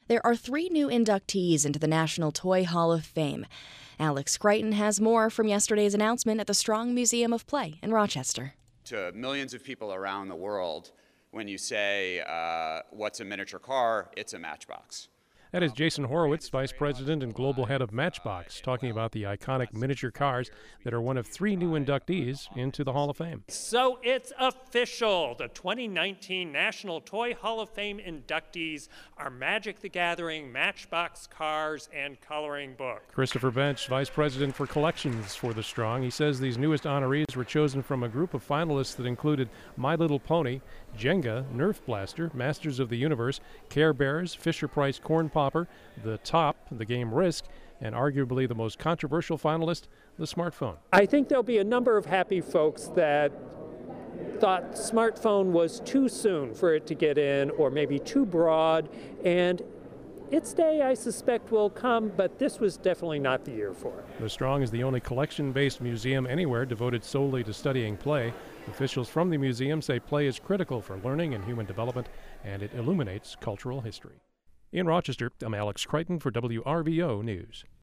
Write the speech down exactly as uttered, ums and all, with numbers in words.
There are three new inductees into the National Toy Hall of Fame. Alex Crichton has more from yesterday's announcement at the Strong Museum of Play in Rochester. To millions of people around the world, when you say, uh, what's a miniature car, it's a Matchbox. That is Jason Horowitz, Vice President and Global Head of Matchbox, talking about the iconic miniature cars that are one of three new inductees into the Hall of Fame. So it's official. The twenty nineteen National Toy Hall of Fame inductees are Magic the Gathering, Matchbox cars, and coloring book. Christopher Bench, Vice President for Collections for the Strong. He says these newest honorees were chosen from a group of finalists that included My Little Pony, Jenga, Nerf Blaster, Masters of the Universe, Care Bears, Fisher-Price Corn Popper, The Top, the game Risk, and arguably the most controversial finalist, the smartphone. I think there'll be a number of happy folks that thought smartphone was too soon for it to get in, or maybe too broad, and its day, I suspect, will come, but this was definitely not the year for it. The Strong is the only collection-based museum anywhere devoted solely to studying play. Officials from the museum say play is critical for learning and human development, and it illuminates cultural history. In Rochester, I'm Alex Crichton for W R V O News.